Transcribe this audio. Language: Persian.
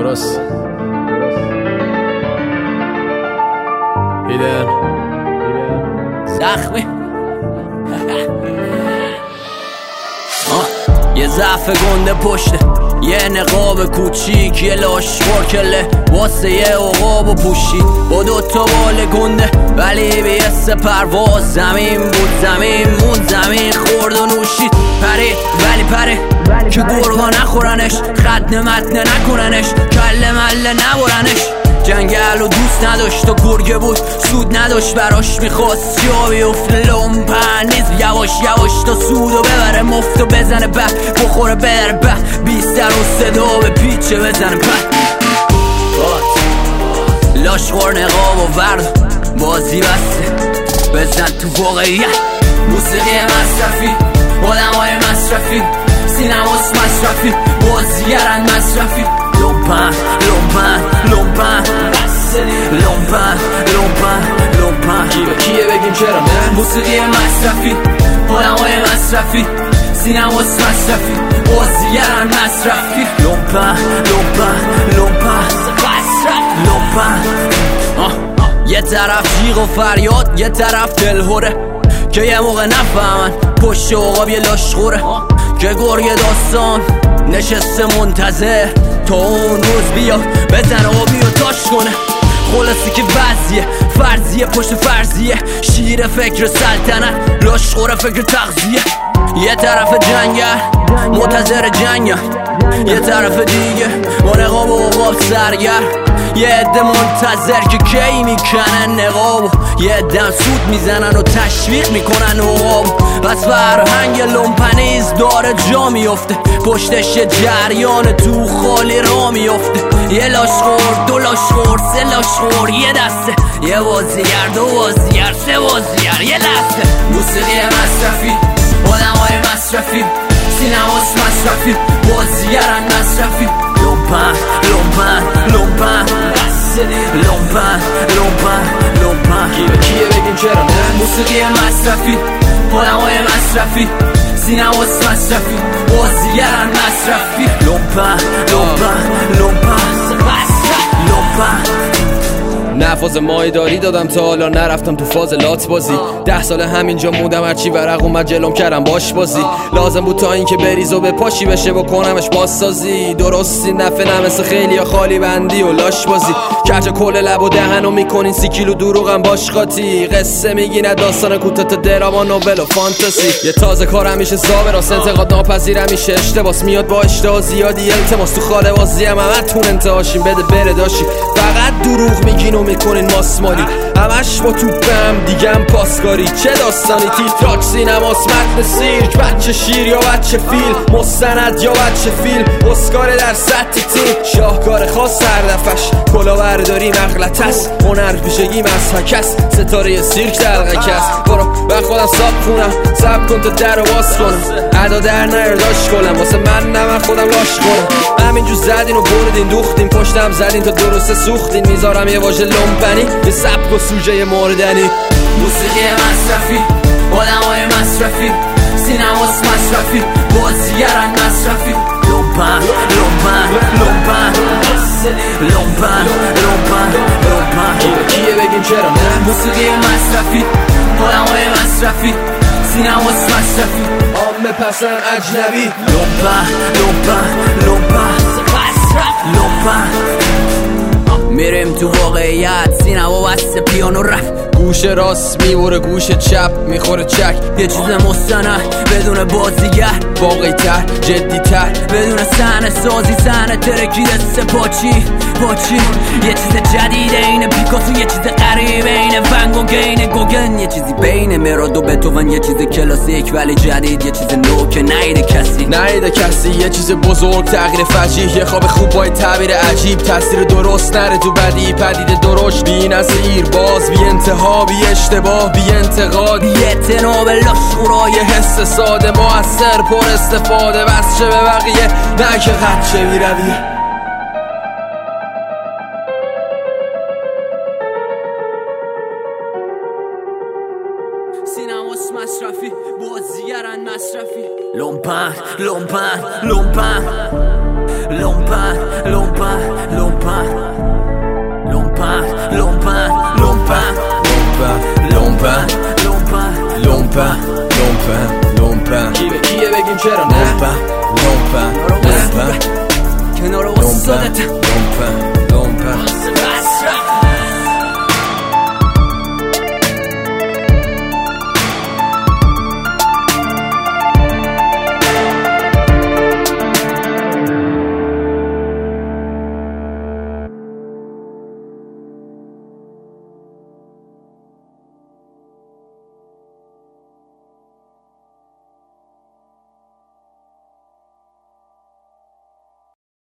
درست ایدن زخمی یه ضعف گنده پشته، یه نقاب کوچیک، یه لاشخور کله واسه یه عقاب پوشید با دوتا بال گنده ولی به یه پرواز. زمین بود زمین مون، زمین خورد و نوشید. پرید ولی پره که گرگا نخورنش، خد متنه نکننش، کله مله نبرنش. جنگل و دوست نداشت و گرگه بود سود نداشت براش، میخواست جا بیفته لومپن نیز یواش یواش تا سودو ببره مفت و بزنه به بخوره بره به بیستر و صدا به پیچه بزنه به لاشخور نقاب و ورد بازی بسته بزن تو واقعیت. موسیقی مصرفی، آدم های مصرفی، سینماس مصرفی، بازیگرن مصرفی. لومپن لومپن لومپن لومپن لومپن لومپن کیه بگیم چرا نه؟ موسیقی مصرفی، آدم های مصرفی، سینماس مصرفی، بازیگرن مصرفی. لومپن لومپن لومپن لومپن. یه طرف جیغ و فریاد، یه طرف دلهوره که یه موقع نفهمن پشت عقاب یه لاشخوره که گرگ داستان نشسته منتظر تا اون روز بیاد بزن آبی و تاش کنه. خلاصی که وضعیه فرضیه پشت فرضیه، شیر فکر سلطنت لاشخور فکر تغذیه. یه طرف جنگل منتظر جنگل، یه طرف دیگه با نقاب و عقاب سرگر. یه عده منتظر که کی میکنن نقابو، یه عده سود میزنن و تشویق میکنن عقابو. بس فرهنگ لومپنیز داره جا میفته، پشتش یه جریان تو خالی را میفته. یه لاشخور دو لاشخور سه لاشخور یه دسته، یه بازیگر دو بازیگر سه بازیگر یه دسته. موسیقی مصرفی، آدم های مصرفی، سینماس مصرفی، بازیگرن مصرفی. لومپن لومپن لومپن لومپن لومپن لومپن کیه بگیم چرا نه؟ موسیقی مصرفی، آدم های مصرفی، سینماس مصرفی، بازیگرن مصرفی. لومپن لومپن لومپن لومپن. نفاز مایداری دادم تا حالا نرفتم تو فاز لات بازی. 10 سال همینجا موندم هرچی ورق اومد جلوم کردم باش بازی. لازم بود تا این که بریز و به پاشی بشه بکنمش بازسازی. درستی نفه نه مثل خیلی یا خالی بندی و لاش بازی. کج کل لب و دهنو میکنین 30 کیلو دروغم باش قاطی. قصه میگی نه داستان کوتاه تا دراما نوول و فانتزی. یه تازه کارم میشه زابه راست انتقاد ناپذیرم میشه اشتباس میاد با اشتها زیادی التماس تو خاله بازی همتون انتهاشین بده بره داشی. فقط دروغ میگین و میکنین ماسمالی همش با توپم دیگم پاسکاری. چه داستانی تیتراک سینماس متن سیرک، بچه شیر یا بچه فیلم، مستند یا بچه فیلم، اسکار در سطح تیم، شاهکار خاص هر دفش، کلاهبرداری مغلطه است، هنر پیشگی مسحک است، ستاره سیرک دلغک است. برو من خودم ساب کنم سب کن تا در رو باز کنم، ادا در نرداش کنم واسه من خودم لاش کنم. همینجور زدین و بردین دوختین پشتم زدین تا درسته سوختین. میذارم یه واژه لومپنی یه سبک و سوژه موردنی. موسیقی مصرفی، آدم های مصرفی، سینماس مصرفی، بازیگرن مصرفی. لومپن لومپن لومپن لومپن لومپن لومپن. کیه بگیم چرا نه؟ موسیقی مصرفی، آدم های مصرفی، سینماس مصرفی، عامه پسن اجنبی. لومپن لومپن لومپن لومپن. میریم تو واقعیت، سینما بسته پیانو رفت، گوش راست میبره گوش چپ میخوره چک. یه چیز مستند بدون بازیگر، واقعی تر جدی تر بدون صحنه سازی، صحنه ترکیده سپاچی پاچی. یه چیز جدید این پیکاسو، یه چیز غریب این ون گوگ این گوگن، یه چیزی بین مراد و بتوون، یه چیز کلاسیک ولی جدید، یه چیز نو که نیده کسی یه چیز بزرگ تغییر فجیح، یه خواب خوب با تعبیر عجیب، تاثیر درست نره تو بدی پدید درشت، بی نظیر باز بی انتها بی اشتباه بی انتقاد، بی اعتنا به لاشخورای حس ساده موثر پر استفاده، بس چه به بقیه نه که قد چه بی رویه. سینماس مصرفی بازیگرن مصرفی لومپن لومپن لومپن لومپن لومپن لومپن لومپن لومپن لومپن لومپن لومپن لومپن لومپن لومپن کیه بگیم چرا نه لومپن لومپن کنار استادت لومپن